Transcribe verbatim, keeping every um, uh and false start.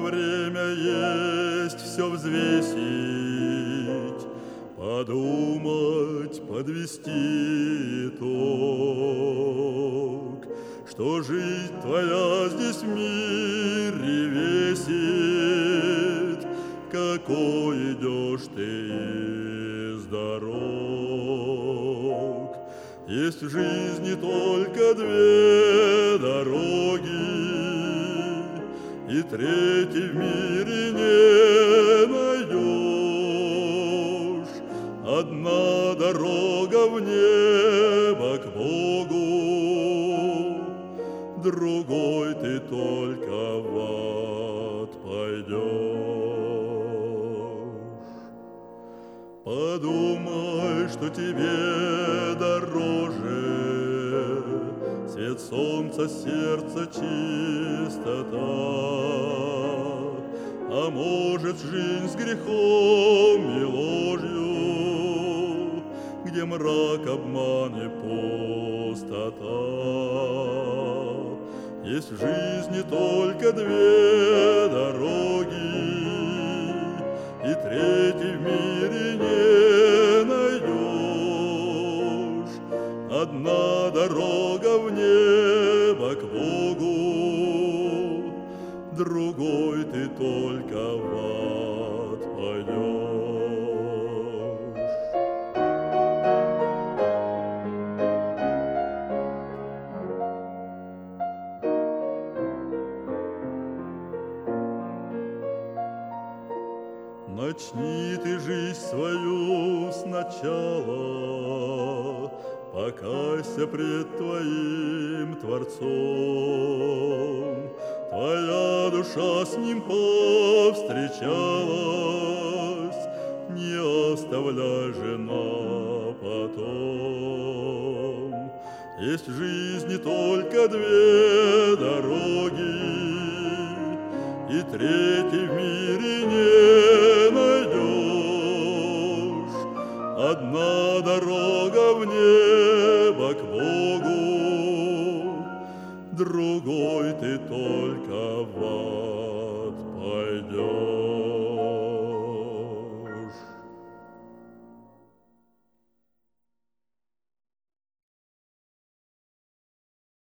время есть все взвесить, подумать, подвести итог, что жизнь твоя здесь в мире весит, какой идешь ты из дорог. Есть в жизни только две дороги, и третьей в мире не найдешь. Одна дорога в небо к Богу, другой ты только в ад пойдешь. Подумай, что тебе дороже свет солнца, сердца, чистота. А может, жизнь с грехом и ложью, где мрак, обман и пустота. Есть в жизни только две дороги, и третьей в мире не найдешь. Одна дорога в небо к Богу, другой ты только в ад пойдешь. Начни ты жизнь свою сначала, покайся пред твоим Творцом. Твоя душа с ним повстречалась, не оставляй же на потом. Есть в жизни только две дороги, и третьей в мире не найдешь. Одна дорога в небо к Богу, другой ты только в ад пойдешь.